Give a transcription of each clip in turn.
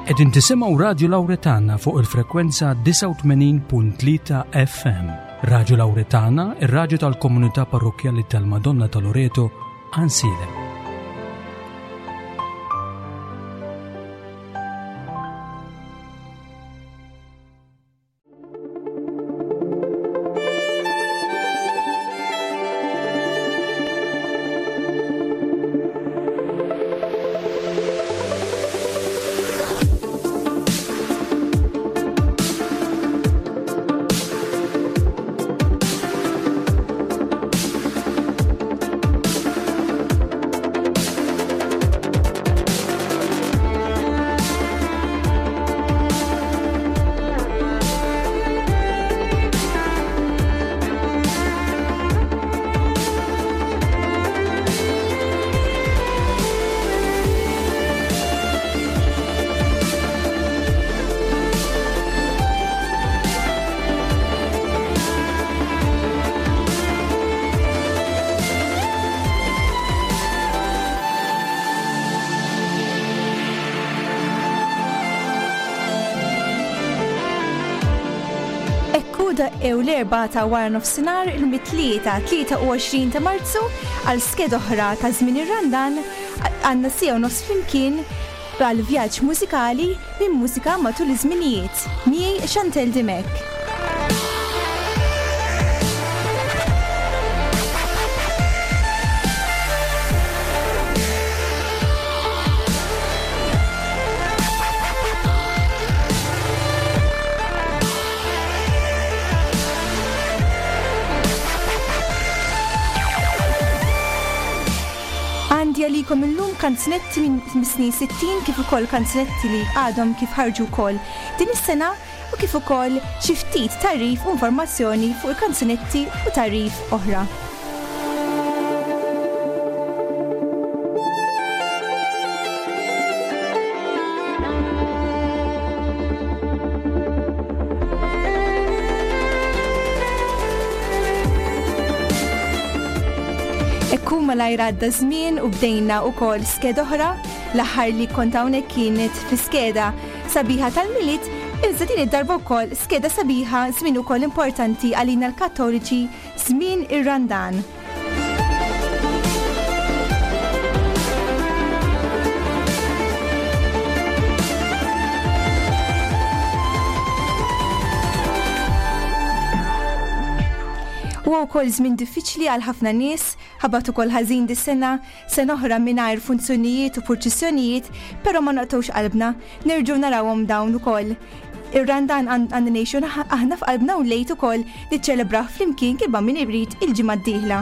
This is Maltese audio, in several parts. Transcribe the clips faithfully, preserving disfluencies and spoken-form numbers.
Qegħdin tisimgħu Radio Lawretana fuq il-frekwenza tisa' u tmenin punt tlieta F M. Radio Lawretana, ir-radju tal-Komunità Parrokjali tal-Madonna ta' Loreto, Ansilem. Ew l-erba ta' wara nofsinhar il-mitlieta tlieta u għoxrin ta' Marzu għal sked oħra ta' żmien ir-Randan għandna sija u nofs flimkien għal vjaġġ mużikali minn mużika matul iż-żminijiet. Miegħi Chantel Dimek. Għalikom illum kanzunetti minn snin sittin kif ukoll kanzunetti li għadhom kif ħarġu wkoll din is-sena u kif ukoll xi ftit tarif u informazzjoni fuq il-kanzunetti u tarif oħra. Ekku malajr għadda żmien u bdejna wkoll skeda oħra, l-aħħar li kont hawnhekk kienet fi skeda sabiħa tal-Milit, iżda din id-darba wkoll skeda sabiħa żmien ukoll importanti għalina l-Kattoliċi żmien ir-Randan. Huwa wkoll żmien diffiċli għal ħafna nies, ħabat ukoll ħażin dis-sena, sena oħra mingħajr funzjonijiet u purċissjonijiet, però ma naqtgħux qalbna, nerġgħu narawhom dawn ukoll. Ir-Randan għandna ngħixu aħna f'qalbna u lejt ukoll niċċelebraħ flimkien kien min ibrid il-ġimgħa d-dieħla.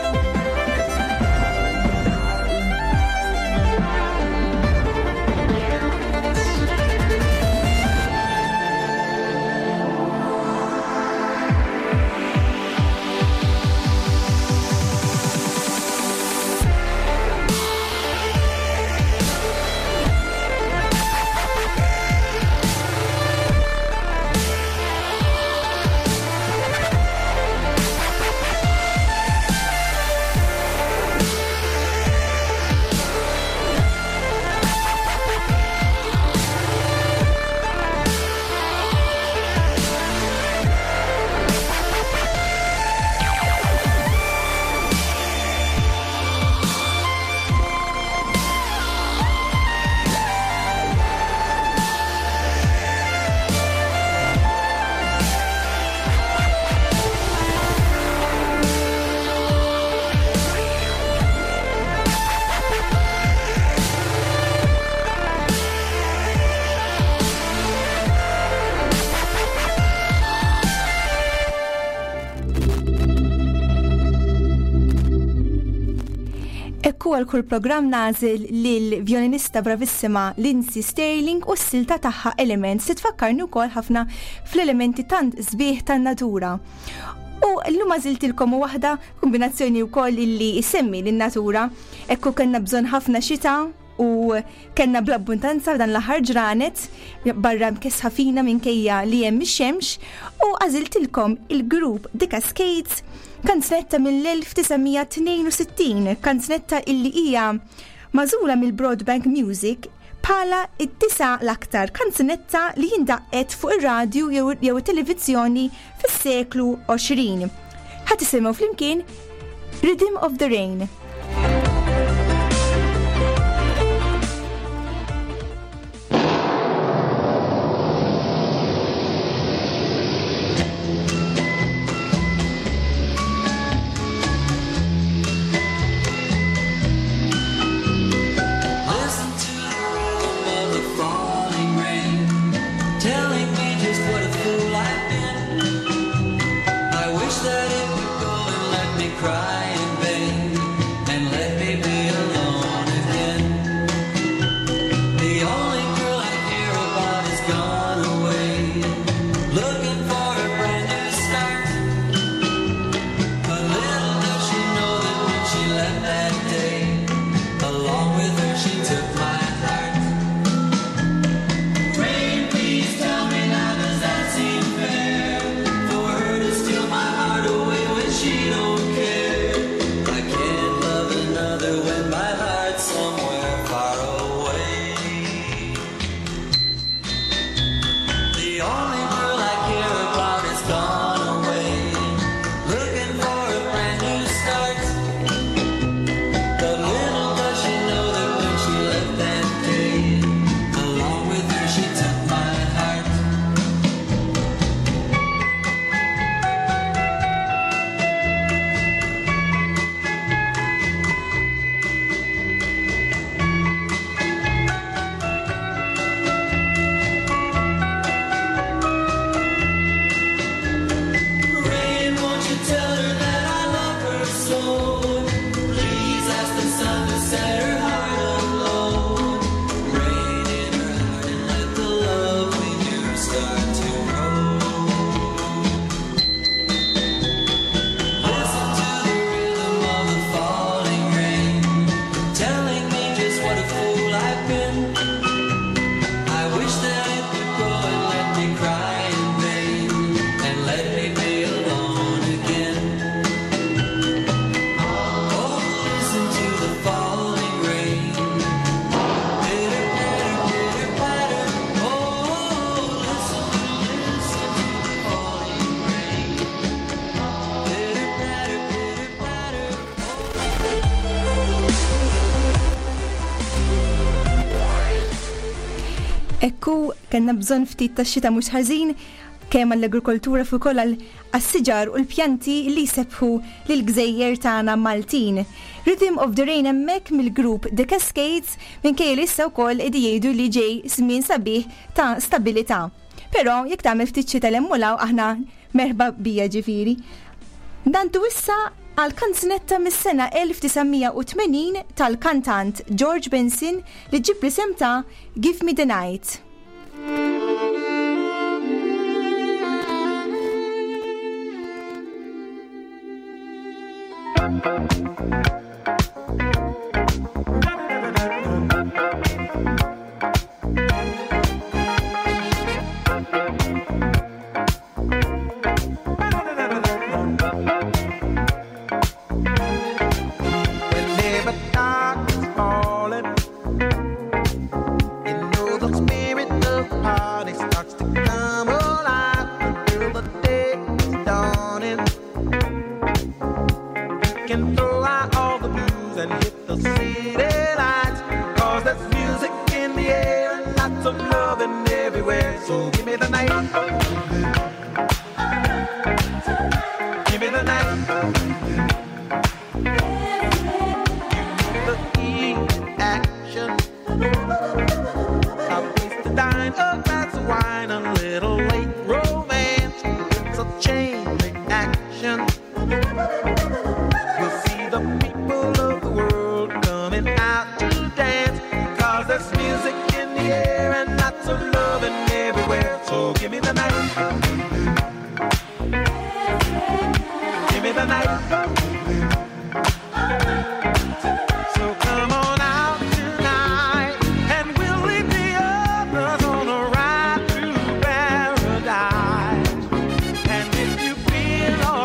Ekku għal kull programm nażil lil-vjolinista bravissima Lindsay Sterling u s-silta tagħha Elements li tfakkarni wkoll ħafna fl-elementi tant sbieħ tan-natura. U llum għażiltilkom waħda kombinazzjoni wkoll illi jsemmi lin-natura. Ekku kellna bżonn ħafna xita u kellna bl-abbundanza dan l-aħħar ġranet barra mkesħa fina minkejja li hemm ix-xemx u għażiltilkom il-grupp The Cascades, kanzunetta mill-elf tisgħumija tnejn u sittin, kanzunetta illi hija magħżula mill-Broadbank Music bħala id-disa l-aktar kanzunetta li jindaqqet fuq ir-radju jew jew it-televiżjoni fis-seklu għoxrin. Ħadd isimgħu flimkien Rhythm of the Rain. Ekku kellna bżonn ftit tax-xita mhux ħażin kemm għall-agrikoltura fuq ukoll għas-siġar u l-pjanti li jsebħu lill-gżejjer tagħna Maltin. Rhythm of the Rain hemmhekk mill-grupp The Cascades minkejja li issa wkoll qegħdi jgħidu li ġej żmien sabiħ ta' stabilità. Però jekk tagħmel ftit xita l-emmulaw aħna merħba bija ġifieri. Dantu issa għal kanzunetta mis-sena elf tisgħumija u tmenin tal-kantant George Benson li ġib l-isem ta' Give Me the Night.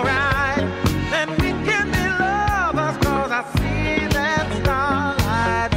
See that starlight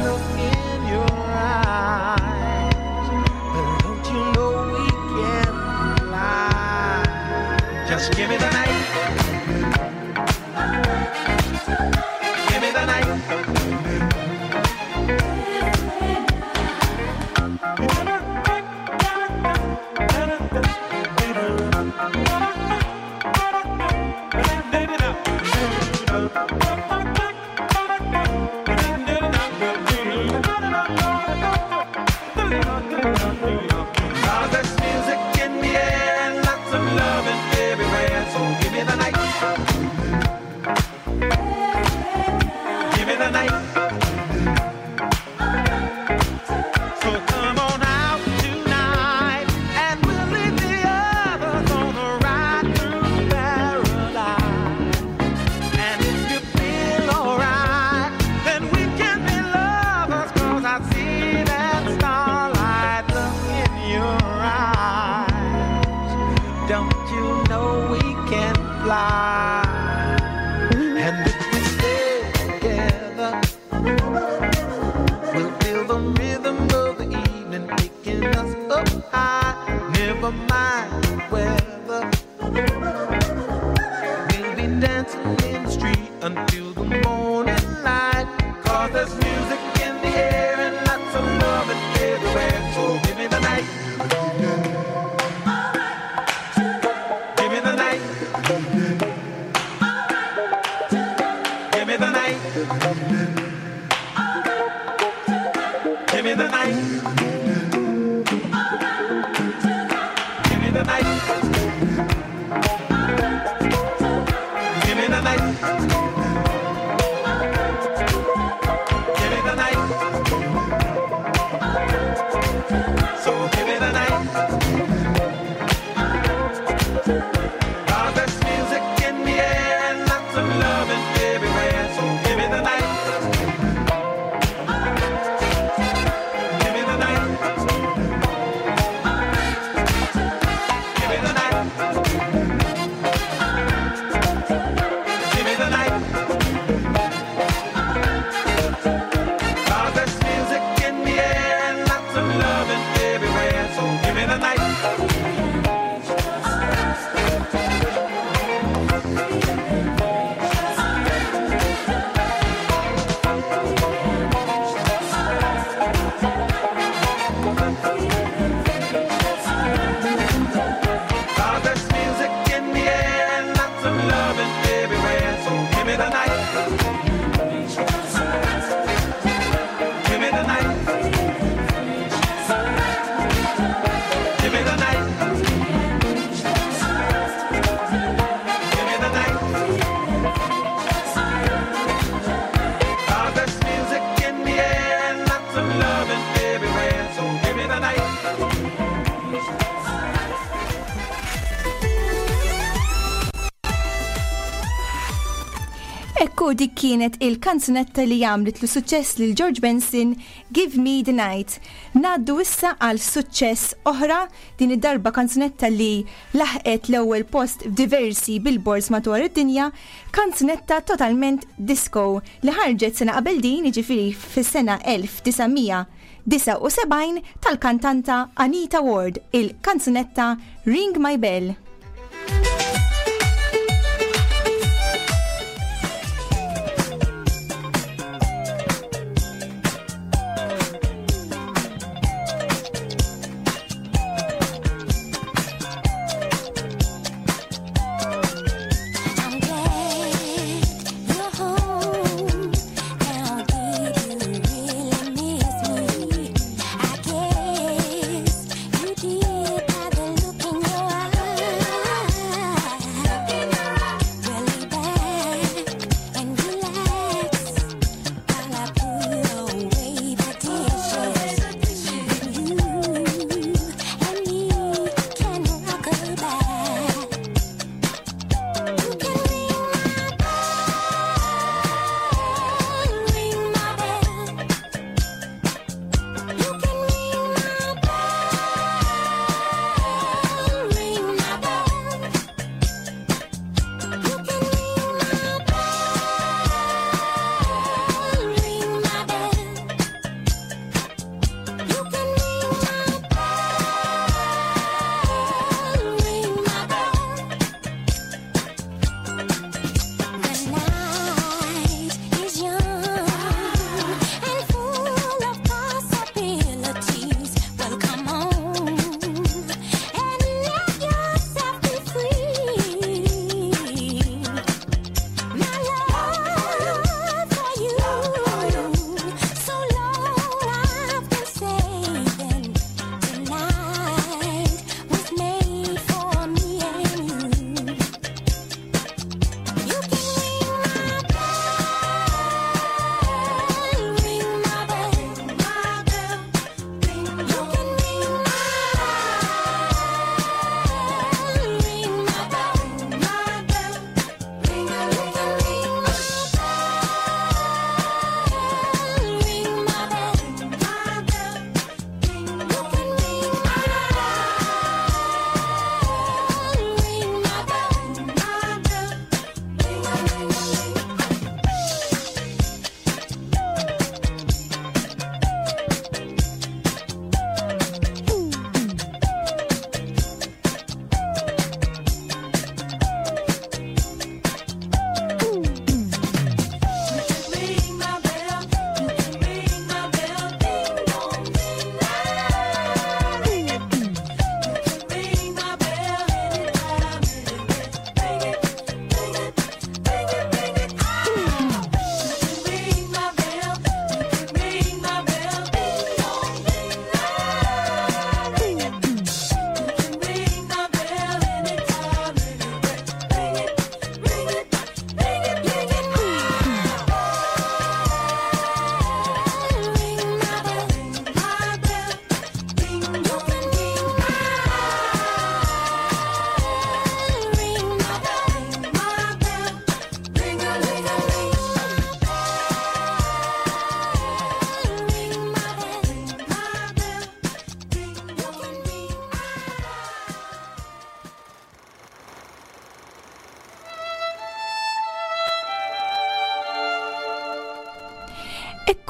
there's music in the air and lots of love everywhere. So give me the night. Give me the night. Give me the night. Give me the night. Give me the night. Give me the night. Give me the night. So give me the night. 'Cause there's music in the air and lots of loving everywhere. So give me the night. Give me the night. Give me the night. Give me the night. 'Cause there's music in the air and lots of loving everywhere. So give me the night. Cause there's music in the air and lots of loving everywhere. So give me the night. Give me the night. Give me the night. Give me the night. Cause there's music in the air and lots of loving everywhere. So give me the night. Ekku dik kienet il-kanzunetta li għamlet lu suċċess lil George Benson, Give Me the Night. Naddu issa għal suċċess oħra, din id-darba kanzunetta li laħqet l-ewwel post f'diversi billboards madwar id-dinja, kanzunetta totalment disco li ħarġet sena qabel din, jiġifieri fis-sena elf tisgħumija disa' u sebgħin tal-kantanta Anita Ward, il-kanzunetta Ring My Bell. I'm glad you're home. Now, did you really miss me? I guess you did by the look in your eyes.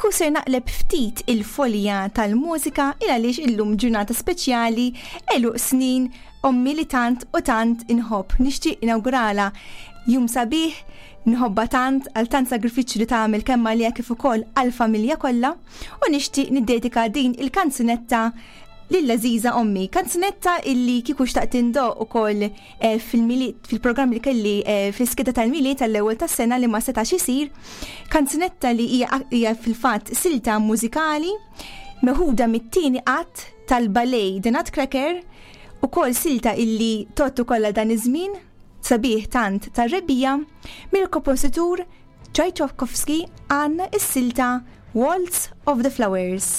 u ser naqleb ftit il-folja tal-mużika il għaliex illum ġurnata speċjali eluq snin ommi li tant u tant inħobb. Nixtieq inaugurala jum sabiħ nħobba tant għal tant sagrifiċċju li tagħmel kemm għalija kif ukoll għall-familja kollha u nixtieq niddedika din il-kanzunetta lill-Aziza ommi. Kanzunetta illi kieku xtaqt indoq ukoll eh, fil-miliet fil-programm li kelli eh, fl-iskeda tal-miliet tal-ewwel tas-sena li ma setax isir. Kanzunetta li hija hija fil-fatt silta mużikali meħuda mit-tieni qatt tal-ballet The Nutcracker ukoll silta illi tottu kollha dan iż-żmien sabiħ tant tar-rebbija mill-kompositur Tchaikovsky għandna is-silta Waltz of the Flowers.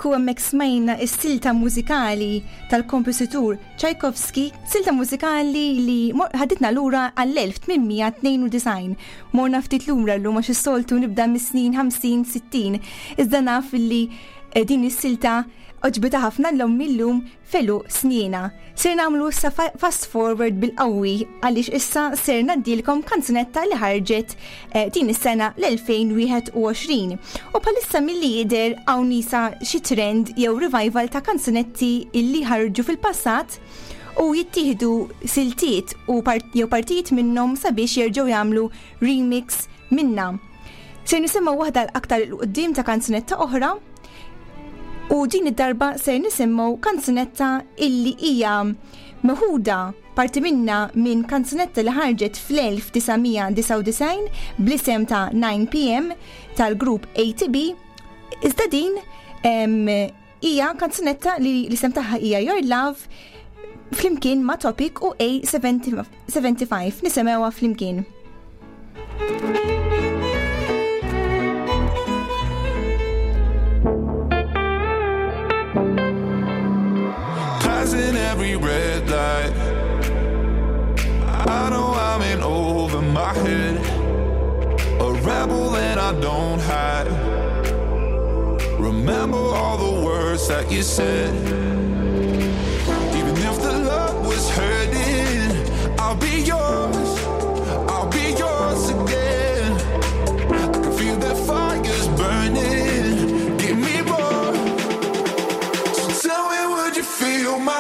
Ekku hemmhekk smajna s-silta mużikali tal-kompositur Tchaikovsky, silta mużikali li ħaditna lura għall-elf tminmija tnejn u design. Morna ftit lura llum għax is-soltu nibda mis-snin ħamsin sittin. Iżda naf li din is-silta oġbita ħafna l-lum millum felu snina. Ser namlu issa fast forward bil-qawwi għaliex issa ser naddilkom kanzunetta li ħarġet eh, din is-sena l-elfejn wieħed u għoxrin. U palissa mill-li jider hawn nisa xi trend jew revival ta' kanzunetti illi ħarġu fil-passat u jittieħdu siltiet u part, jew partijiet minnhom sabiex jerġgħu jagħmlu remix minna. Ser nisimgħu waħda l-aktar il-qudiem ta' kanzunetta oħra. U din id-darba ser nisimgħu kanzunetta illi hija meħuda parti minna minn kanzunetta li ħarġet fl-elf tisamija disa' u disgħin bl-isem ta' nine p m tal-grupp A T B. Iżda din hija kanzunetta li l-isem tagħha hija Your Love flimkien ma' Topic u A seventy-five nisimgħuha flimkien. In every red light, I know I'm in over my head, a rebel and I don't hide. Remember all the words that you said. Even if the love was hurting, I'll be yours, I'll be yours again. I can feel that fire's burning, give me more. So tell me, would you feel my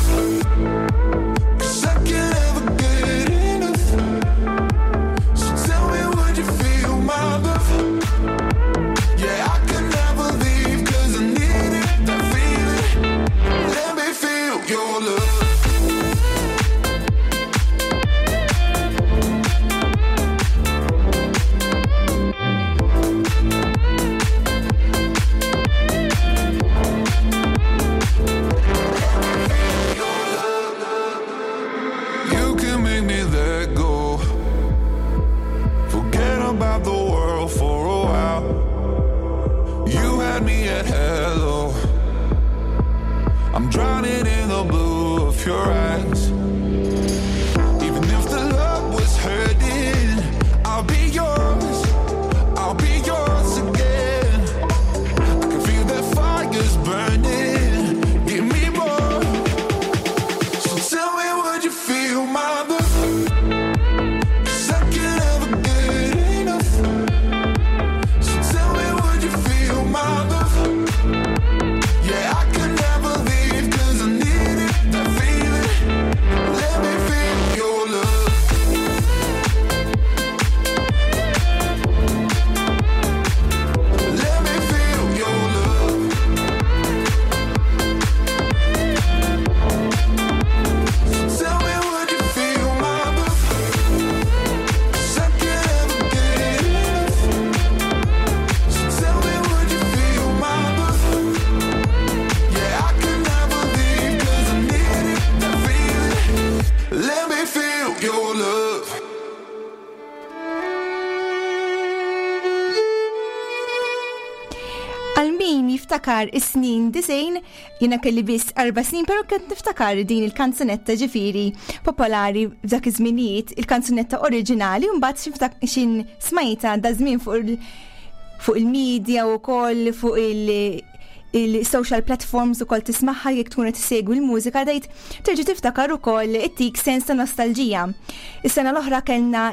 niftakar is-snin disejn, jiena kelli biss arba snin, però kont niftakar din il-kanzunetta ġifieri popolari f'dak iż-żminijiet, il-kanzunetta oriġinali u mbagħad xin smajta da żmien fuq fuq il-medja u koll fuq il- il-social platforms u koll tismaħħa jek tkun qed tissegwi l-mużika dejt terġa' tiftakar ukoll ittik sens ta' nostalġija. Is-sena l-oħra kellna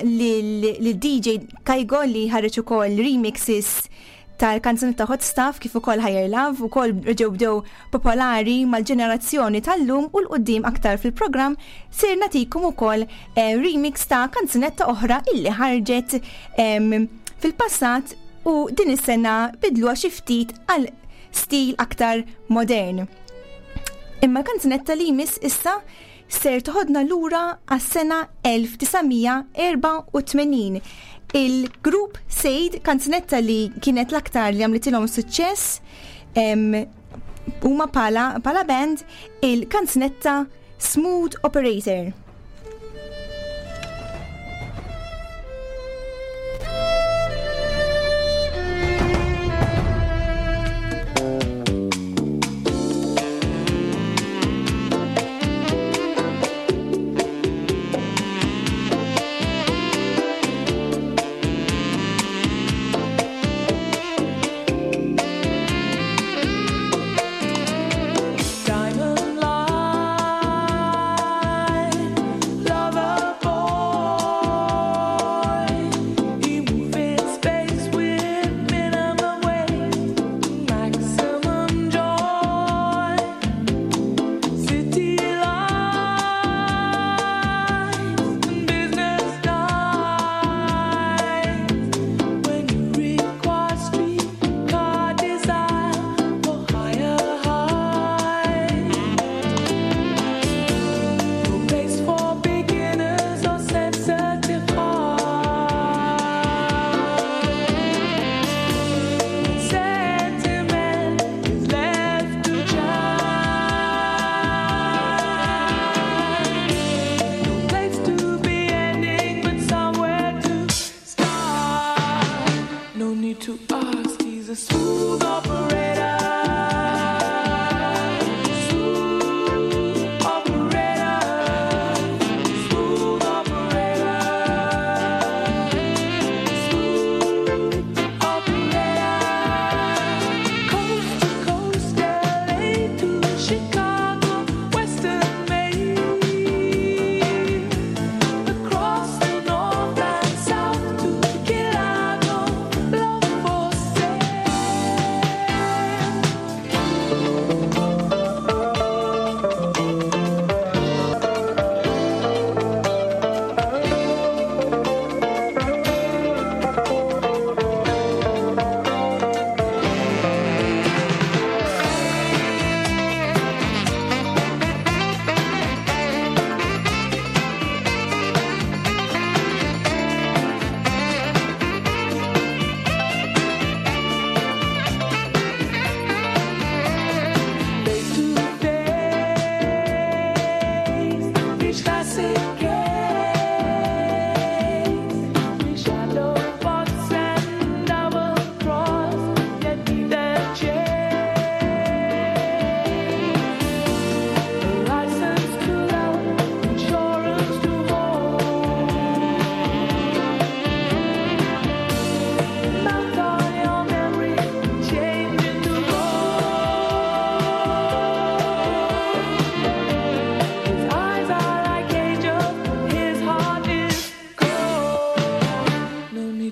lil-D J Kaigo li ħareġ ukoll remixes tal-kanzunetta Hot Stuff kif ukoll Higher Love ukoll reġgħu bdew popolari mal-ġenerazzjoni tal-lum u l-qudiem aktar fil-programm ser nagħtikom ukoll remix ta' kanzunetta oħra illi ħarġet fil-passat u din is-sena bidluha xi ftit għal stil aktar modern. Imma kanzunetta li jmiss issa ser toħodna lura għas-sena elf tisgħumija erba' u tmenin. Il-grupp Sejd, kanzunetta li kienet l-aktar li għamlitilhom suċċess huma pala pala band, il-kanzunetta Smooth Operator.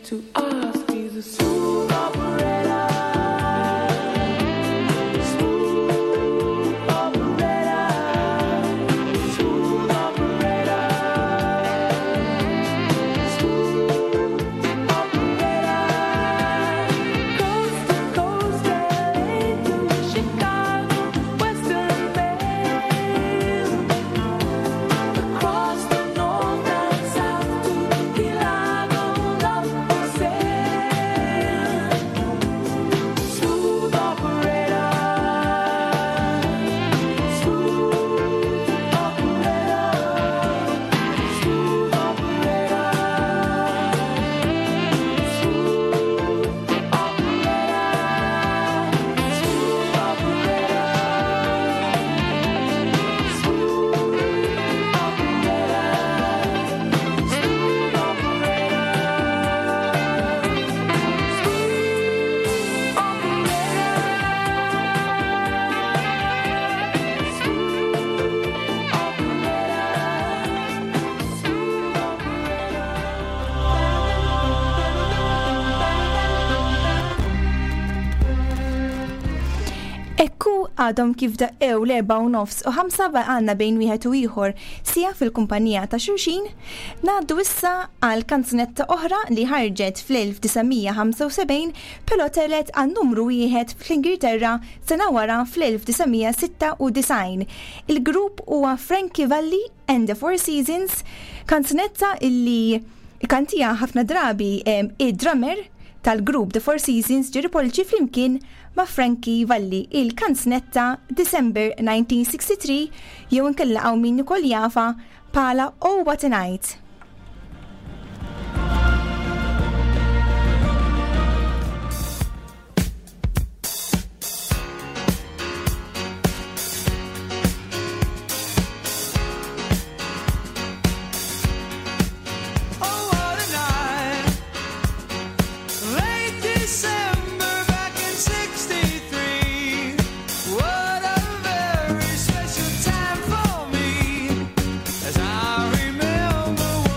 to ask. He's a smooth operator. Smooth operator. Smooth operator. Smooth operator. Coast to coast, L A to Chicago, Western Maine. Across the north and south to Key Largo, love for sale. Smooth operator. Smooth operator. Smooth operator. Smooth Ekku għadhom kif daqqew l-erba u nofs u ħamsa għanna bejn wieħed u ieħor sija fil-kumpanija ta' xulxin, ngħaddu issa għal kanzunetta oħra li ħarġet fl-elf-tisa' pero telet għal numru wieħed fl-Ingilterra sena wara fl-elf-tisa' Il-grupp huwa Frankie Valli and the Four Seasons, kanzunetta illi kantija ħafna drabi id-drummer tal-grupp The Four Seasons ġiri polċi flimkien ma' Frankie Valli, il-kanzunetta December nineteen sixty-three jew inkella hawn min ukoll jafa bħala Oh What a Night. Oh, what a night. Late December back in sixty-three. What a very special time for me, as I remember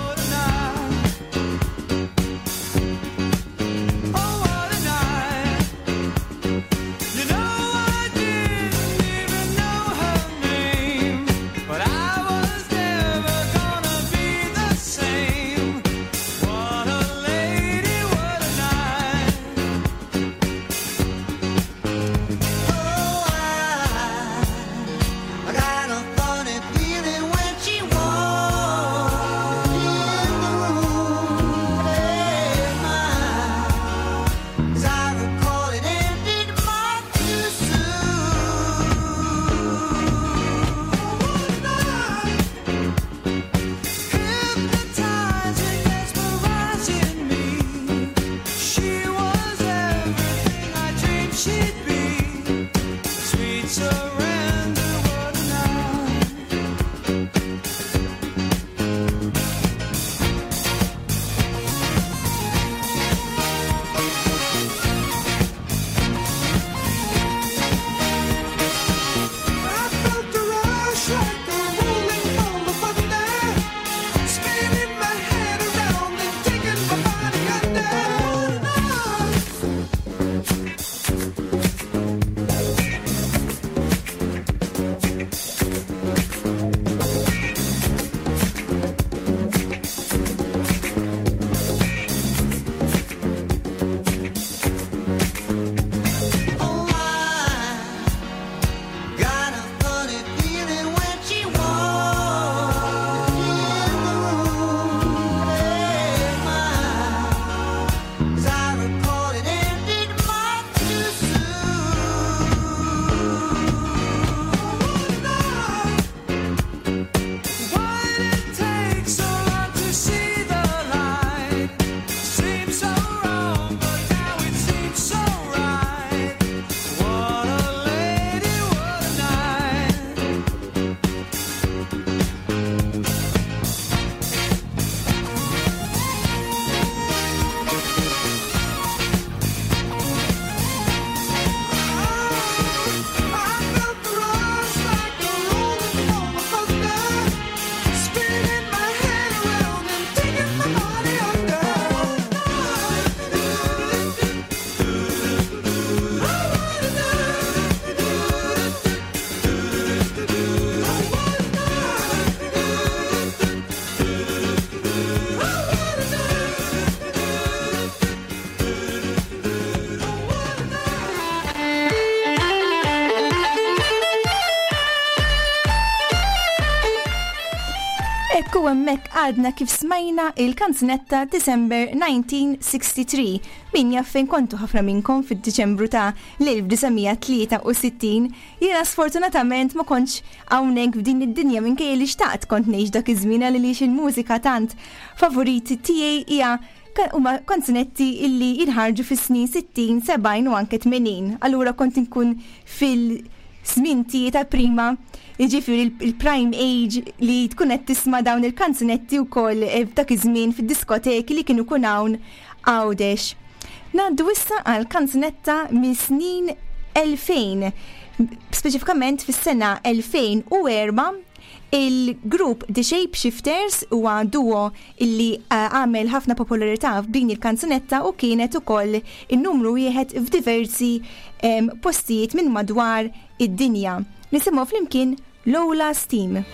U hemmhekk għadna kif smajna il-kanzunetta December nineteen sixty-three. Min jaf fejn kontu ħafna minnkom fid-Diċembru ta' l-nineteen sittin. Jiena sfortunatament ma kontx hawnhekk f'din id-dinja minkejja li xtaqt kont ngħix dak iż-żmien għaliex il-mużika tant favoriti tiegħi hija huma kanzunetti illi jinħarġu fis-snin sittin, sebgħin u anke tmenin. Allura kont inkun fil-żmien tiegħi ta' prima, jiġifieri il-prime age li tkun qed tisma' dawn il-kanzunetti wkoll f'dak iż-żmien fid-diskoteki li kienu kun hawn għawdex. Ngħaddu issa għal kanzunetta mis-snin elfejn, speċifikament fis-sena elfejn u erba' il-grupp The Shapeshifters huwa duo illi għamel ħafna popolarità f'din il-kanzunetta u kienet ukoll in-numru wieħed f'diversi em, postijiet minn madwar id-dinja. Nisimgħu flimkien Lola's Theme.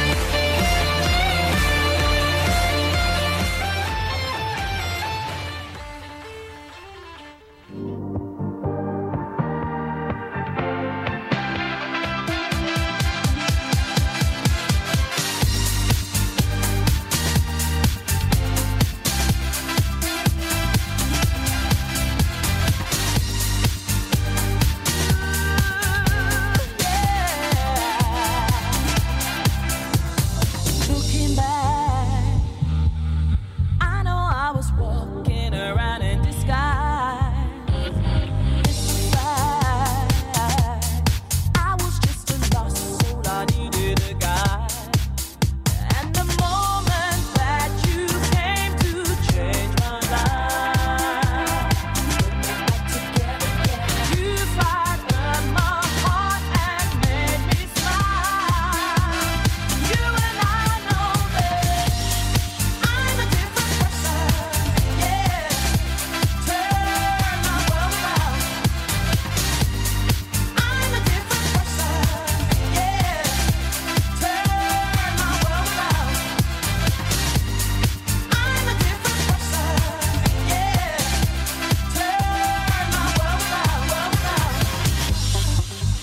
Looking back, I know I was walking around in disguise. Mystified, I was just a lost soul, I needed a guide. And the moment that you came to change my life, put me back together, you frightened my heart and made me smile. You and I know that I'm a different person, yeah. Turn my world around. I'm a different person, yeah. Turn my world around. I'm a different person, yeah. Turn my world around, world around.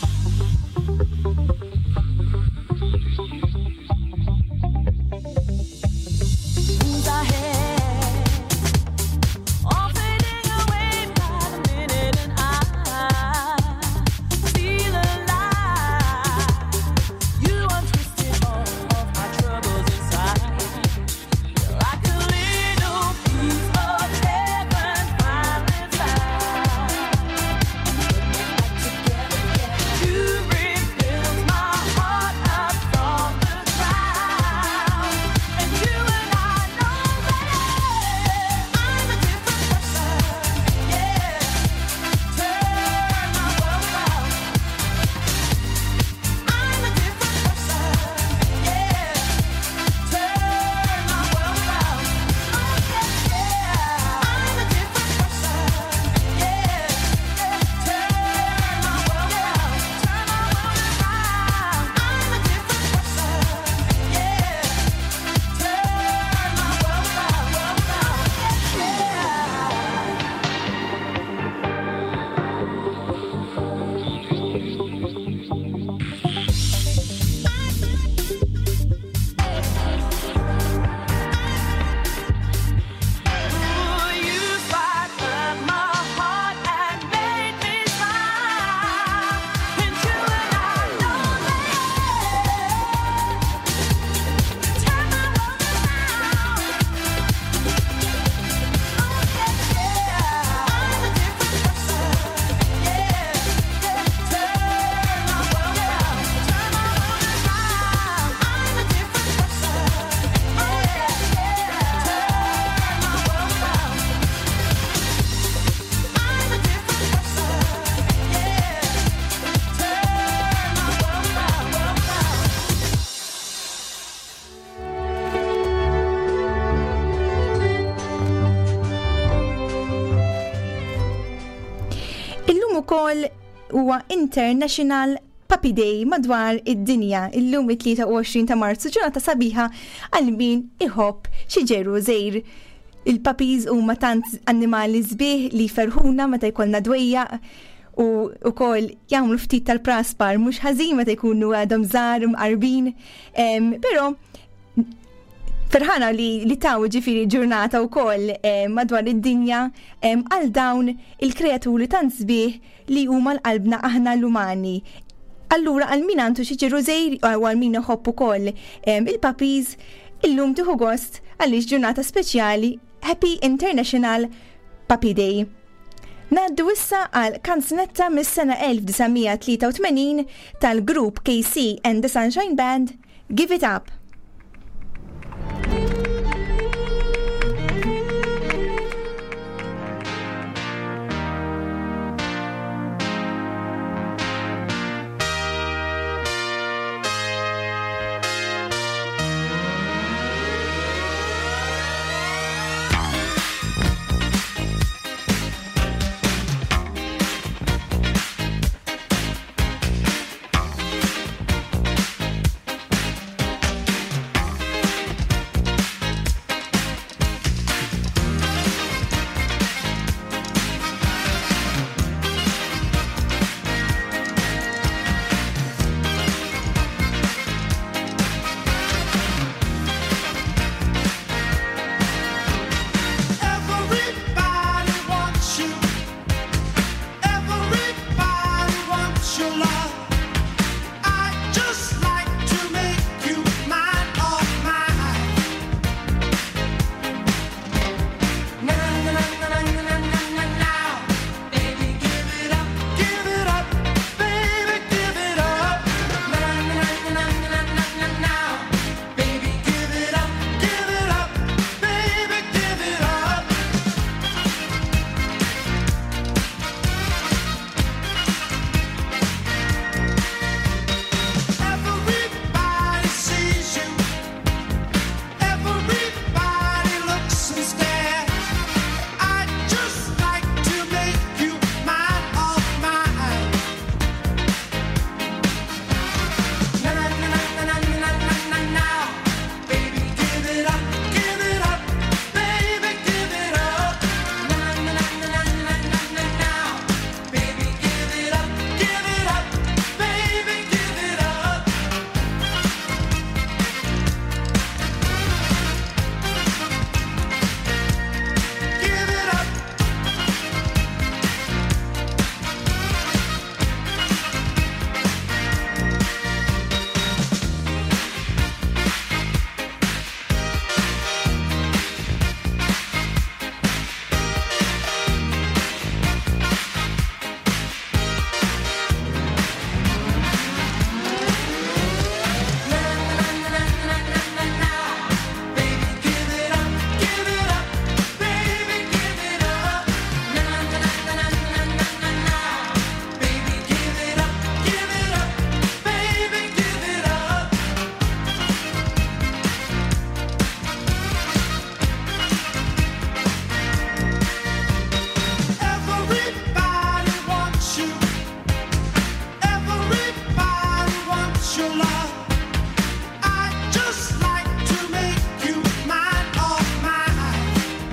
Who's ahead? All fading away by the minute, and I feel alive. You untwisted all of my troubles inside. You're like a little piece of heaven finally found. Put me back together, you rebuilt my heart up from the ground. And you and I know that I'm a different person, yeah. Turn my world around. I'm a different person, yeah. Turn my world around. Oh yeah, yeah. I'm a different person, yeah. Turn my world around. Turn my world around. I'm a different person, yeah. Turn my world around, world around. Yeah. Ooh, you frightened my heart and made me smile. And you and I know that. Turn my world around. Oh yeah, yeah. I'm a different person, yeah. Turn my world around. Turn my world around. I'm a different person, oh yeah, yeah. Turn my world around. I'm a different person, yeah. Turn my world around, world around. Illum ukoll huwa International Puppy Day madwar id-dinja. Illum it-tlieta ta' Marzu ġurnata sabiħa għal min iħobb xi ġeru żgħir. Il-puppies huma tant annimali sbieħ li ferħuna meta jkollna dwejja u wkoll jagħmlu ftit tal-praspar, mhux ħażin meta jkunu għadhom żgħar mqarbin. Però Ferħana li li taw ġifiri ġurnata u koll eh, madwar id-dinja eh, għal dawn il-kreaturi tant sbieħ li huma l-qalbna aħna l-umani. Allura għal min għandu xi ġiru żejr u għal min iħobbu koll eh, il-papiz illum tieħu gost għaliex ġurnata speċjali Happy International Papi Day. Naddu issa għal kanzunetta mis-sena elf-tisa-tlieta-u-tmenin tal-grupp K C and the Sunshine Band, Give It Up. Everybody wants you. Everybody wants your love. I just like to make you mine, all mine. Na na na na na na na na na. Baby, give it up, give it up, baby, give it up. Na na na na na na na na. Baby, give it up, give it up, baby, give it up. Everybody sees you. Everybody looks and stares. I just like to make you mine, all mine. Na na na na na na na na na. Baby, give it up, give it up, baby, give it up. Na na na na na na na na na. Baby, give it up, give it up, baby, give it up. Give it up. Baby, give it up, give it up, baby, give it up. Na na na na na na na na na. Baby, give it up, give it up, baby, give it up. Everybody wants you. Everybody wants your love. I just like to make you mine, all mine.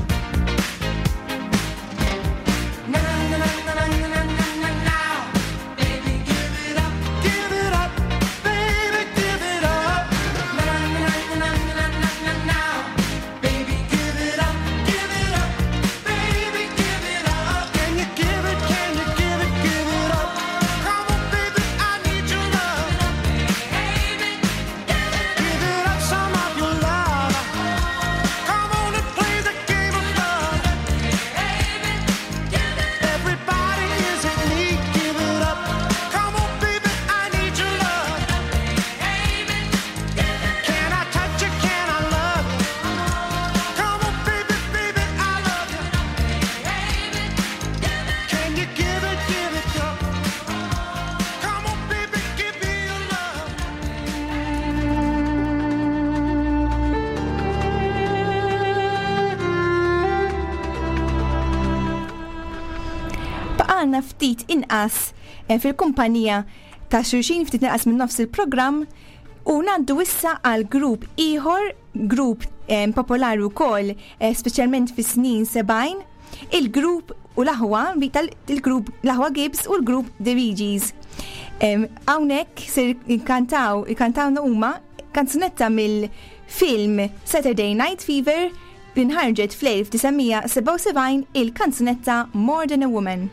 Na na na na na na na na na. Baby, give it up, give it up, baby, give it up. Na na na na na na na na na. Baby, give it up, give it up, baby, give it up. Can you give it? Can you give it? Give it up. Come on, baby, I need your love. Give it up, some of your love. Come on and play the game of love. Everybody is in need. Give it up. Come on, baby, I need your love. Can I touch you? Can I love you? Come on, baby, baby, I love you. Can you give it? Give it up. Come on, baby, give me your love. Baqalna ftit inqas eh, fil-kumpanija ta' xulxin ftit inqas minn nofs il-programm u naddu issa għal grupp ieħor, grupp eh, popolari wkoll, eh, speċjalment fis-snin sebgħin, il-grupp u l-aħwa il-grupp l-aħwa Gibbs u l-grupp The Bee Gees. Hawnhekk se jkantaw ikantawna huma kanzunetta mill Film Saturday Night Fever li nħarġet fl-1977 il-kanzunetta More Than a Woman.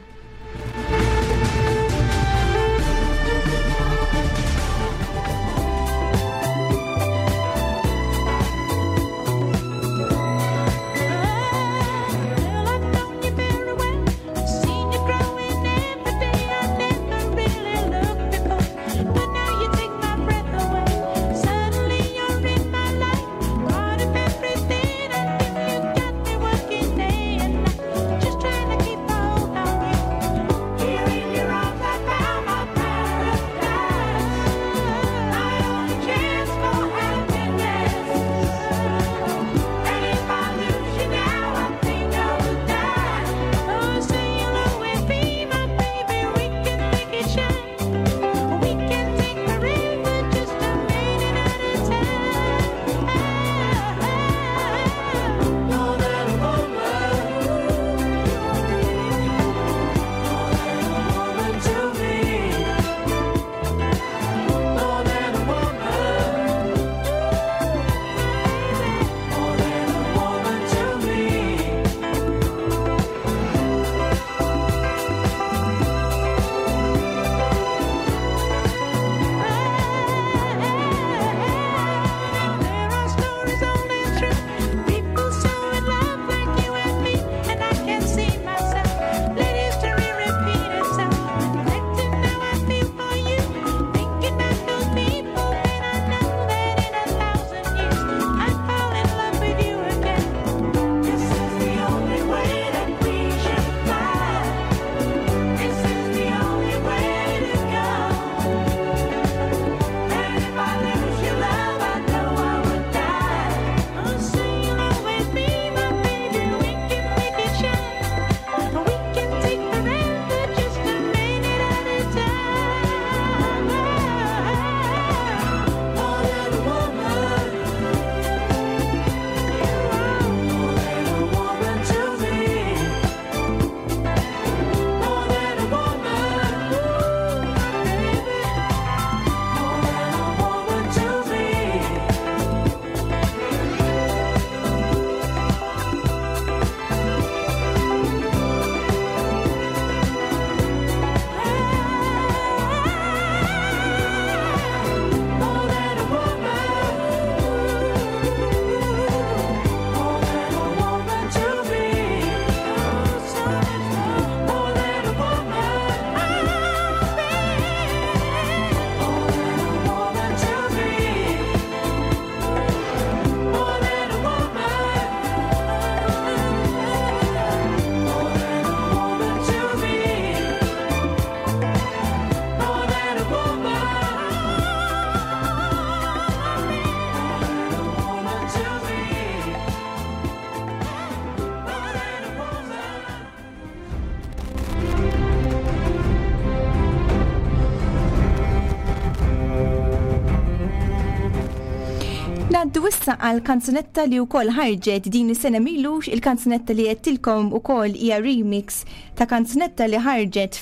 Naddu issa għal kanzunetta li wkoll ħarġet din is-sena milux, il-kanzunetta li jettilkom ukoll hija remix ta' kanzunetta li ħarġet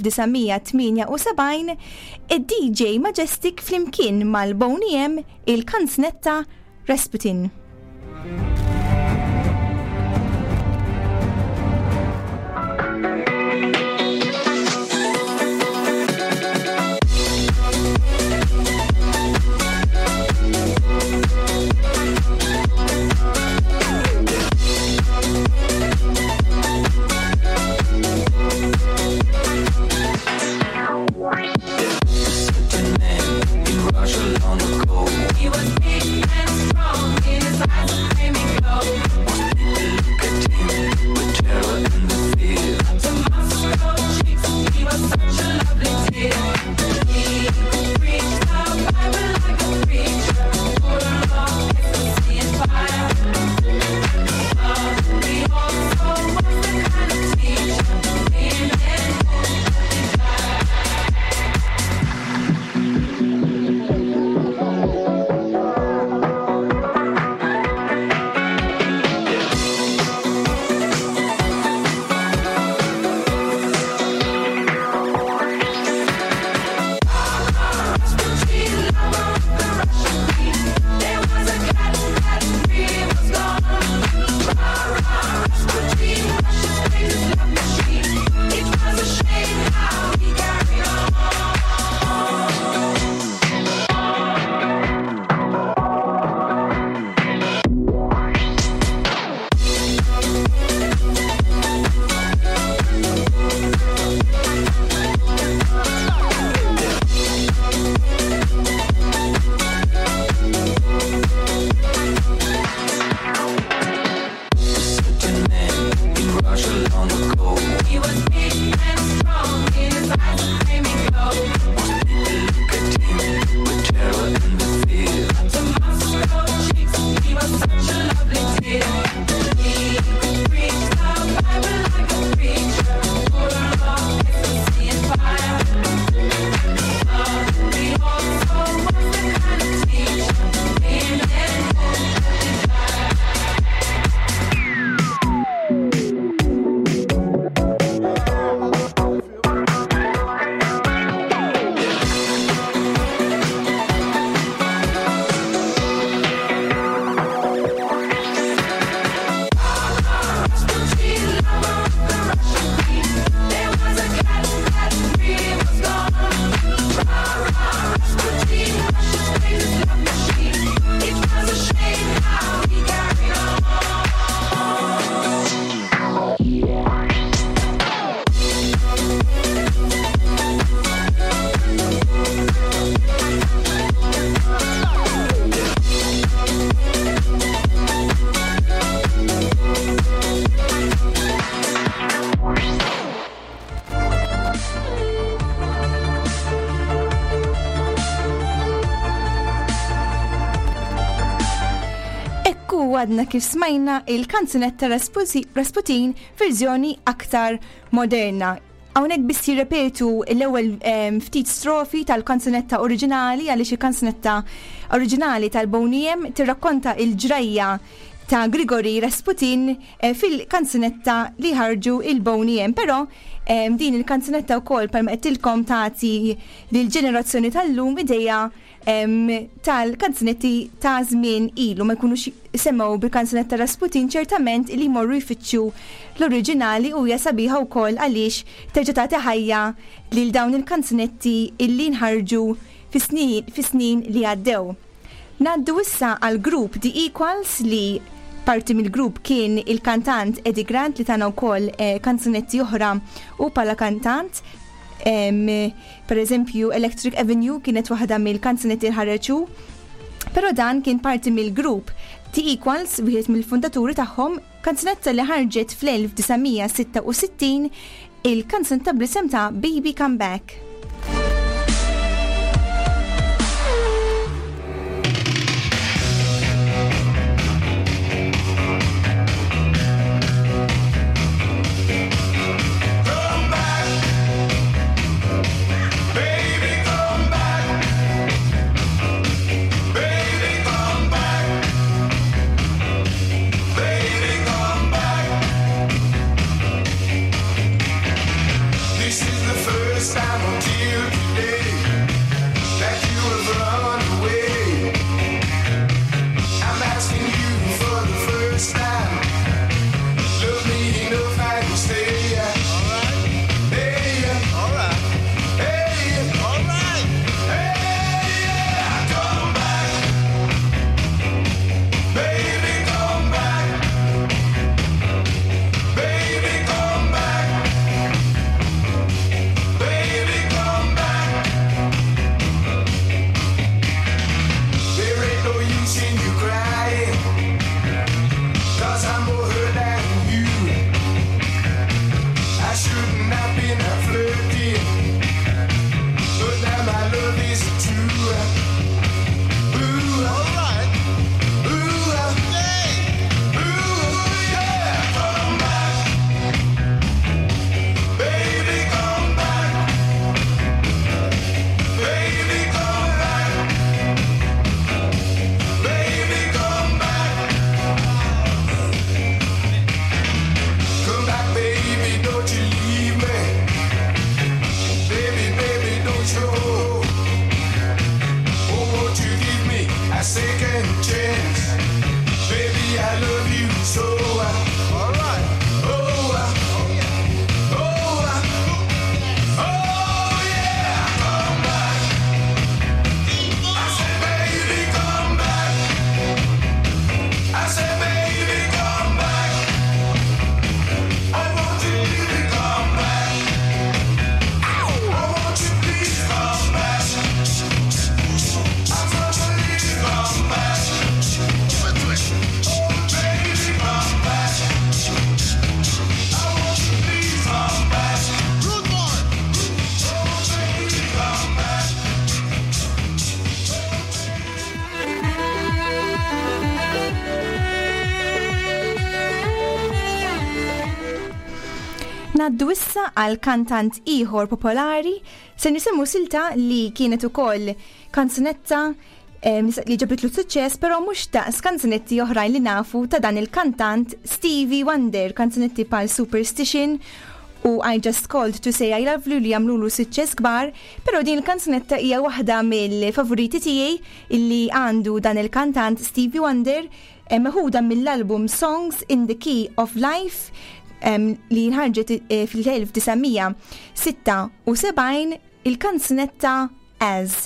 fl-1978, id-D J Majestic flimkien mal-Boney M, il-kanzunetta Rasputin. He was big and strong in his eyes, screaming on the go. He was big and strong, in his eyes a flaming glow. Most people look at him with terror and with fear. To Moscow cheeks, he was such a lovely dear. He could preach the Bible like a preacher, full of ecstasy and fire. But he also was the kind of teacher men and women desire. Għadna kif smajna il-kanzunetta Rasputi- Rasputin verżjoni aktar moderna. Hawnhekk biss jirrepetu l-ewwel em, ftit strofi tal-kanzunetta oriġinali għaliex il-kanzunetta oriġinali tal-Boniem tirrakkonta il-ġrajja ta' Grigori Rasputin eh, fil-kanzunetta li ħarġu il-Boniem, però em, din il-kanzunetta wkoll palma qedtilkom tagħti lill-ġenerazzjoni tal-lum idea em, tal-kanzunetti ta' żmien ilu ma jkunux semmew bil-kanzunetta Rasputin ċertament li jmorru jfittxu l-oriġinali u hija sabiħa wkoll għaliex terġa' tagħti ħajja lil dawn il-kanzunetti illi nħarġu fis-snin fis-snin li għaddew. Naddu issa għal grupp The Equals li parti mill-grupp kien il-kantant Eddie Grant li tana wkoll eh, kanzunetti oħra u pala kantant. Um, per eżempju, Electric Avenue kienet waħda mill-kanzunetti ħareġu, però dan kien parti mill-grupp The Equals, wieħed mill-fundaturi tagħhom, kanzunetta li ħarġet fl-elf-tisa' il-kanzunetta bl-isem ta' Baby Come Back. This is the first time I'm Naddu issa għal kantant ieħor popolari se nisimgħu silta li kienet ukoll kanzunetta em, li ġabritlu suċċess, però mhux daqs kanzunetti oħrajn li nafu ta' dan il-kantant Stevie Wonder, kanzunetti pal Superstition u I Just Called to Say I Love You li jagħmlulu suċċess kbar, però din il-kanzunetta hija waħda mill-favoriti tiegħi illi għandu dan il-kantant Stevie Wonder, meħuda mill-album Songs in the Key of Life Um, li nħarġet uh, fil-elf tis'mija sitta u sebgħin il-kanzunetta As.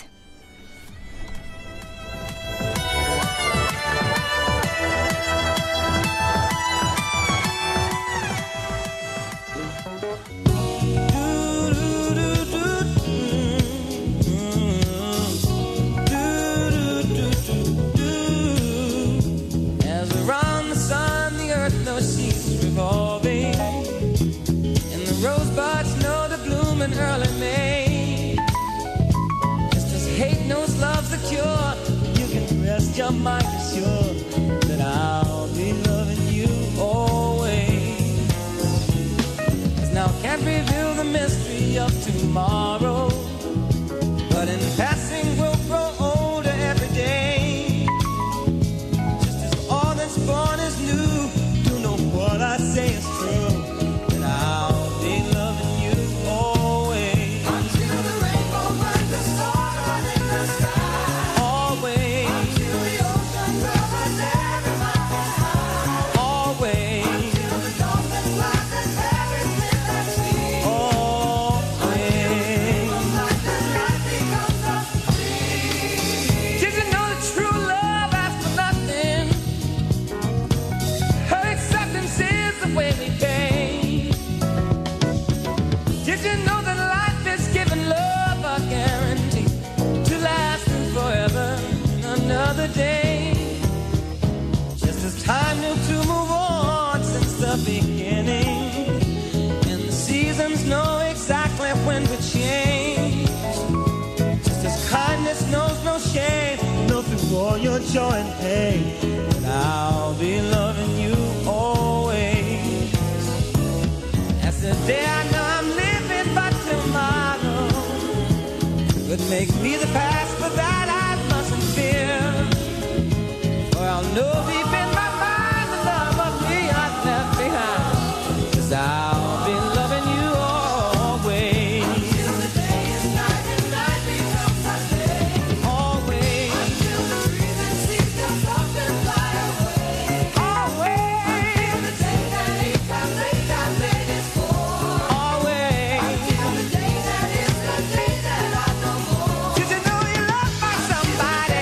As around the sun, the earth no ceases revolving. Rosebuds know the bloom in early May. Just as hate knows love's the cure, you can rest your mind assured that I'll be loving you always. As now can't reveal the mystery of tomorrow, but in passing we'll grow older every day. Just as all that's born is new, you know what I say is true. Day. Just as time knew to move on since the beginning, and the seasons know exactly when to change. Just as kindness knows no shame, know through all your joy and pain, that I'll be loving you always. That's the day I know I'm living, but tomorrow could make me the past, but that I mustn't fear. I'll know deep in my mind the love of me I've left behind, 'cause I'll be loving you always. Until the day is night and night becomes a day. Always. Until the trees and seas come up and fly away. Always. Until the day that he comes, they got made it for. Always. Until the day that is the day that I know more. Did you know you love by somebody?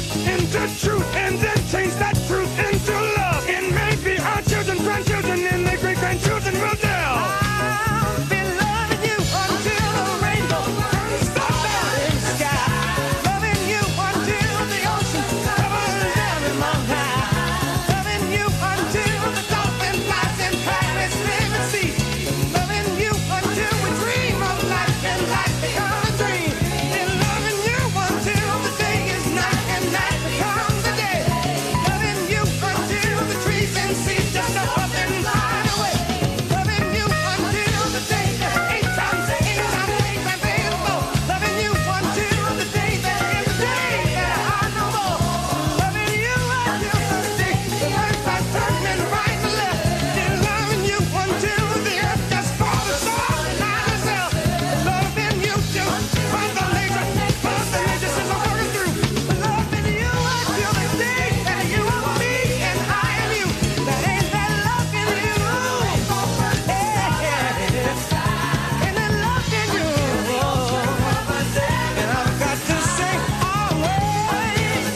into truth and then change that truth into love. And maybe our children, grandchildren, and their great grandchildren will tell. I'll be loving you until the rainbow turns to the sky. Loving you until the ocean covers every mountain. Loving you until the dolphin flies in Paris, live and see. Loving you until we dream of life and life becomes a dream. And loving you until the day is night and night becomes the day. Loving you until the trees and seas just go up and fly away. Loving you until the day that eight times eight times eight times eight is four. Loving you until the day that is the day that I know more. Loving you until the day the earth starts turning right and left. And loving you until the earth just falls apart and I myself. Loving you till Mother Nature, Mother Nature says I'm working through. Loving you until the day that you are me and I am you. That ain't that love in you. Yeah. And that love in you. And I've got to say always,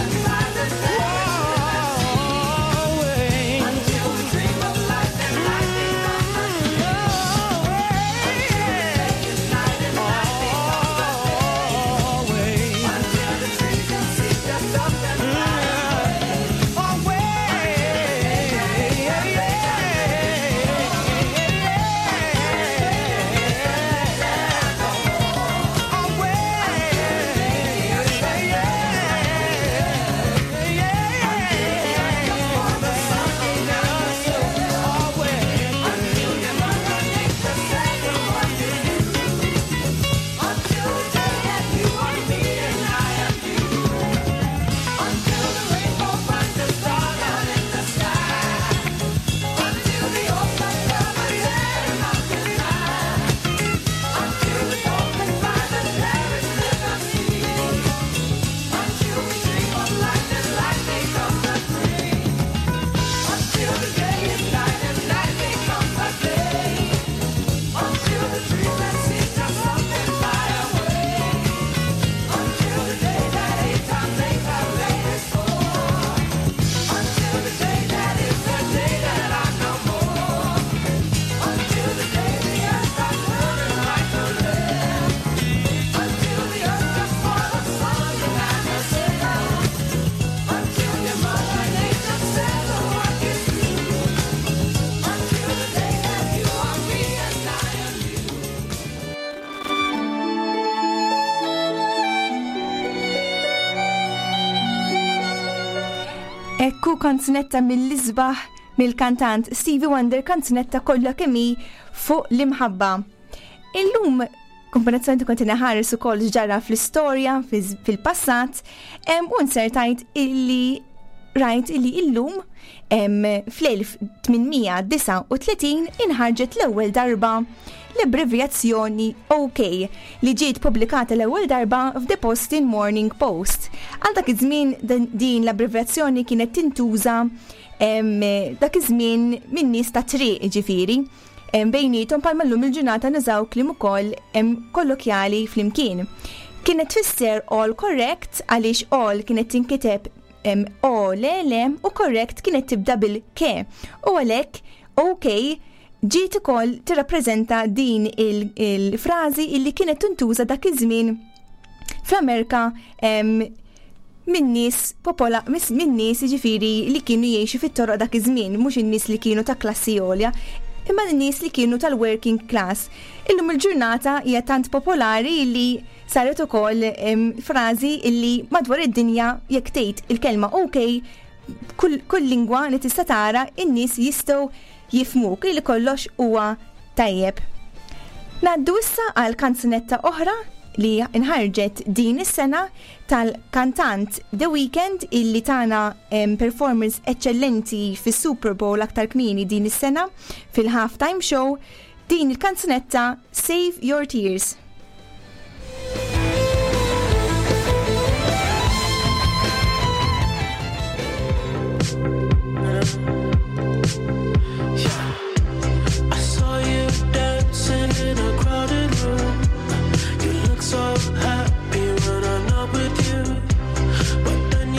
always. Until we dream of life and life becomes a dream. Always. Night and night becomes a day. Always. Until the trees and seas just up and fly. Always. Ekku kanzunetta mill-isbaħ mill-kantant Stevie Wonder, kanzunetta kollha kemmi fuq l-imħabba. Illum kombinazzjoni kont ħares ukoll ġara fl-istorja fil-passat, u nsertajt illi rajt illi illum fl-elf tminmija disa u tletin inħarġet l-ewwel darba l-abbrevjazzjoni OK li ġiet pubblikata l-ewwel darba f'The Boston Morning Post. Għal dak iż-żmien din l-abbrevjazzjoni kienet tintuża dak iż-żmien min nies ta' triq ġifieri. Bejnietom bħalma llum il-ġurnata nużaw kliem ukoll kollokjali flimkien. Kienet tfisser all correct għaliex all kienet tinkiteb o le le u correct kienet tibda bil-ke u għalhekk OK ġiet ukoll tirrappreżenta din il-frażi illi kienet tintuża dak iż-żmien fl-Amerika min nies popola min nies jiġifieri li kienu jgħixu fit-toroq dak iż-żmien, mhux in-nies li kienu ta' klassi għolja, imma n-nies li kienu tal-working class. Illum il-ġurnata hija tant popolari li saret ukoll frażi illi madwar id-dinja jekk tgħid il-kelma OK kull lingwa li tista' tara in-nies jistgħu jifmuk li kollox huwa tajjeb. Naddu issa għal kanzunetta oħra li inħarġet din is-sena tal-kantant The Weeknd illi tana um, performance eccellenti fis Super Bowl aktar kmini din is-sena fil-halftime show, din il-kanzunetta Save Your Tears. I saw you dancing in a crowded room. You look so happy when I'm not with you, but then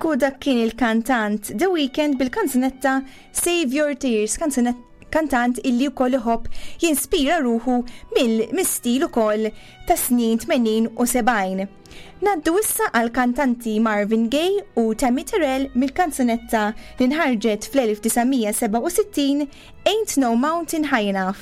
Ekku dak kien il-kantant The Weeknd bil-kanzunetta Save Your Tears, kanzunet kantant illi wkoll iħobb jinspira ruħu mill-mistil ukoll ta' snin tmenin u sebgħin. Naddu issa għal kantanti Marvin Gaye u Tammy Terrell mill-kanzunetta li nħarġet fl-nineteen sixty-seven Ain't No Mountain High Enough.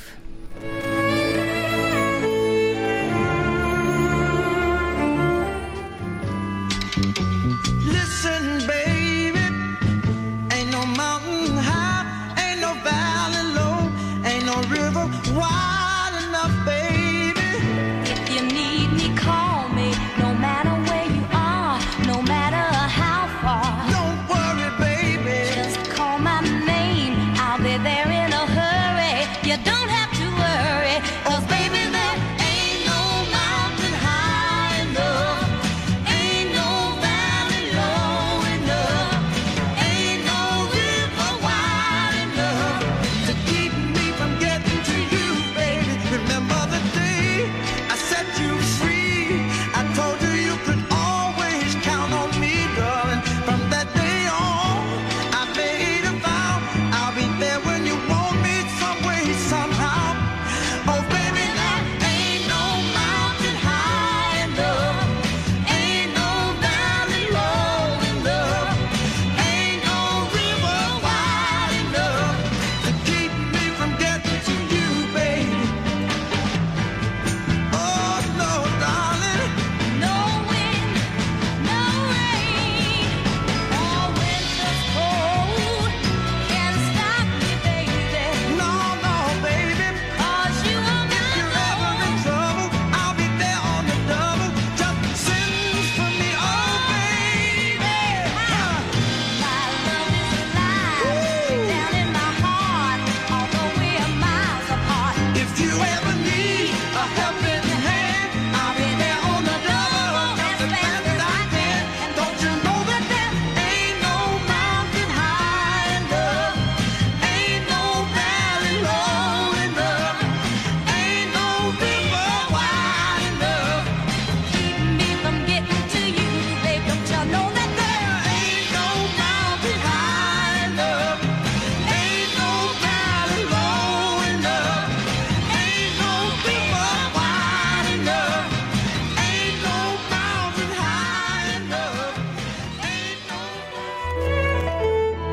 Listen, baby, ain't no mountain high, ain't no valley low, ain't no river wide enough, baby. If you need me, call me. No matter where you are, no matter how far. Don't worry, baby. Just call my name. I'll be there in a hurry. You don't have to worry. 'Cause baby, there ain't no mountain high enough. Ain't no valley low enough. Ain't no river wide enough. To keep me from getting to you, baby. Remember the day I set you free. I told you you could always count on me, darling. From that day on, I made a vow. I'll be there when you want me, some way, somehow. Oh, baby, there ain't no mountain high enough. Ain't no valley low enough. Ain't no river wide enough to keep me from getting to you, baby. Oh, no, darling. No wind, no rain, or winter's cold can stop me, baby. No, no, baby. 'Cause you are If my you're ever in love. trouble, I'll be there on the double. Just send for me, oh, baby. Uh. My love is alive, down in my heart, although we are miles apart. If you ever need a helping hand, I'll be there on the double, just as fast as I can. Don't you know that there ain't no mountain high enough, ain't no valley low enough, ain't no river wide enough. Keep me from getting to you, babe. Don't you know that There ain't no mountain high enough, ain't no valley low enough, ain't no river wide enough, ain't no mountain high enough, ain't no.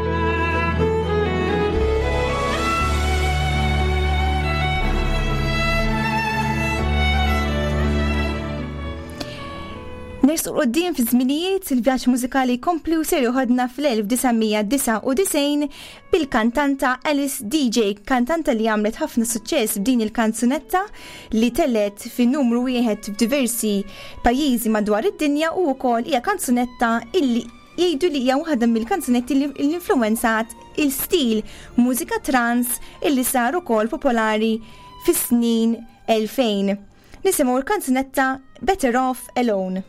Nersu l-qoddim fi żminijiet il-vjaġġ mużikali komplu ser joħodna fl-nineteen ninety-nine bil-kantanta Alice D J, kantanta li għamlet ħafna suċċess b'din il-kanzunetta li tellet fin numru wieħed f'diversi pajjiżi madwar id-dinja u wkoll hija kanzunetta illi jgħidu li hija waħda mill-kanzunetti li influenzat il-stil mużika trans illi sar ukoll popolari fis-snin elfejn. Nisimgħu l-kanzunetta Better Off Alone.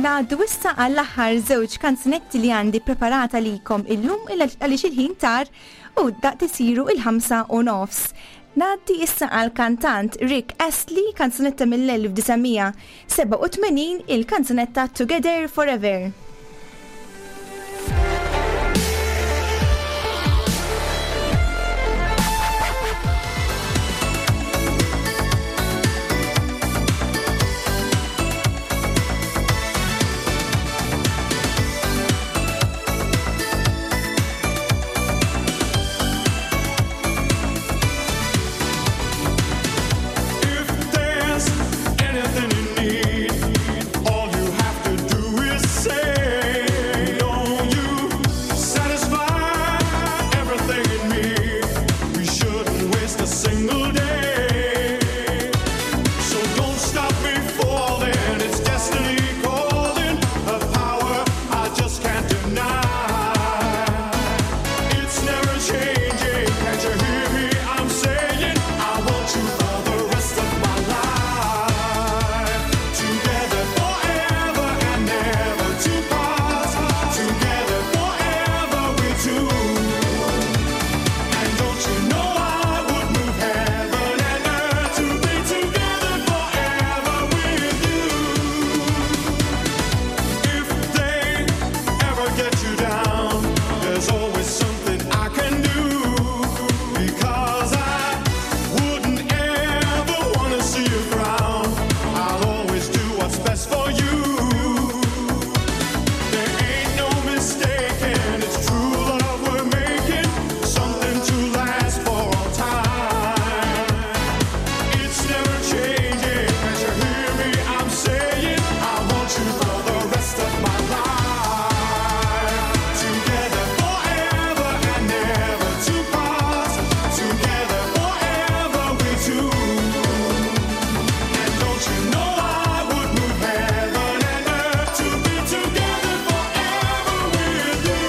Ngħaddu issa għall-aħħar żewġ kanzunetti li għandi preparata likom illum għaliex il-ħin tar u daqt isiru il-ħamsa u nofs. Ngħaddi issa għall-kantant Rick Astley, kanzunetta mill-elf disajn seba' u tmenin, il-kanzunetta Together Forever. If there's anything you need, all you have to do is say, don't you satisfy everything in me? We shouldn't waste a single day. So don't stop me falling, it's destiny calling, a power I just can't deny. It's never changing, can't you hear me? I'm saying I want you for the rest of my life. Together forever and never to part. Together forever we two. And don't you know I would move heaven and earth to be together forever with you. If they ever get you down, there's always something I can do. Because I wouldn't ever wanna see you frown. I'll always do what's best for you. There ain't no mistaking, it's true love we're making, something to last for all time. It's never changing, can't you hear me? I'm saying I want you for the rest of my life. Together forever and never to part. Together forever we two. And don't you know I would move heaven and earth to be together forever with you.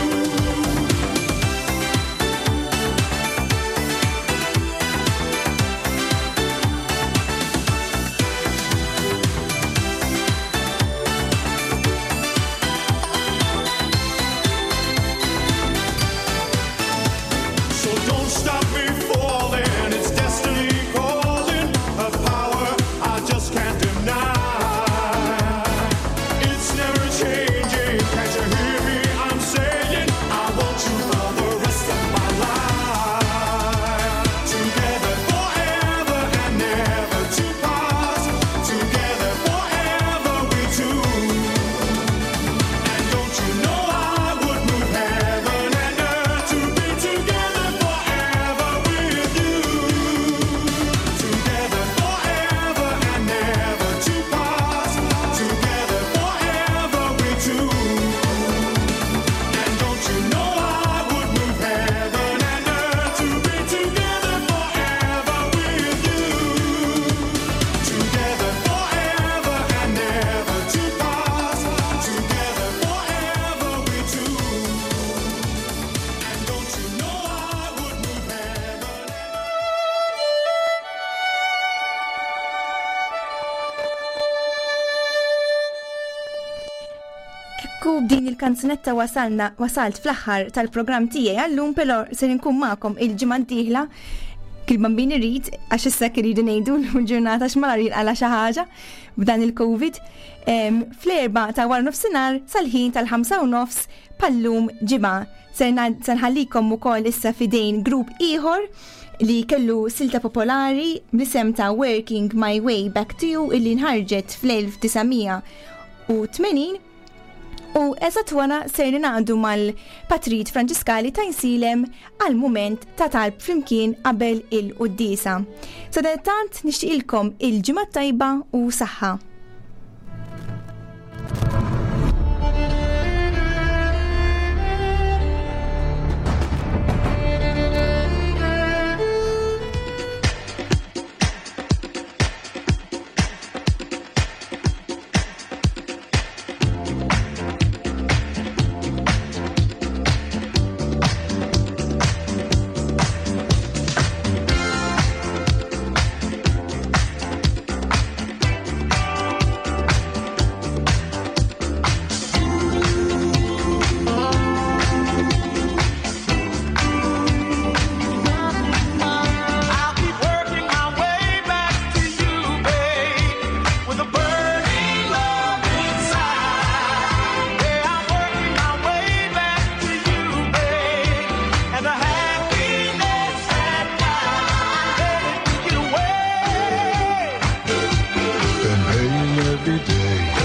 So don't stop me falling, it's destiny calling, a power I just can't deny. It's never changing, can't you hear me? I'm saying I want you for the rest of my life. Together forever and never to part. Together forever we two. And don't you know I would move heaven and earth to be together forever with you. Together forever and never to part. Together forever we two. And don't you know I would move heaven and earth to be together forever with you. Together forever and never to part. Together forever we two. And don't you know I would move heaven. Ekku b'din il-kanzunetta wasalna wasalt fl-aħħar tal-programm tiegħi għallum, però se nkun magħkom il-ġimgħa d-dieħla kil-bambini rrid għax issa iridu ngħidu l-ġurnata x'mara jinqala xi ħaġa b'dan il-Covid. Em, Fl-erba' ta' wara nofsinhar sal-ħin tal-ħamsa u nofs pallum ġimgħa. Se ngħad- se nħallikom ukoll issa fidejn grupp ieħor li kellu silta popolari bl-isem ta' Working My Way Back to You illi nħarġet fl-elf disajn u tmenin. U eżatt wara ser nagħdu mal-Patrit Franċiskali ta' Insilem għal mument ta' talb flimkien qabel il-Qudiesa. Sadattant nixtieqilkom il-ġimgħa tajba u saħħa. every day.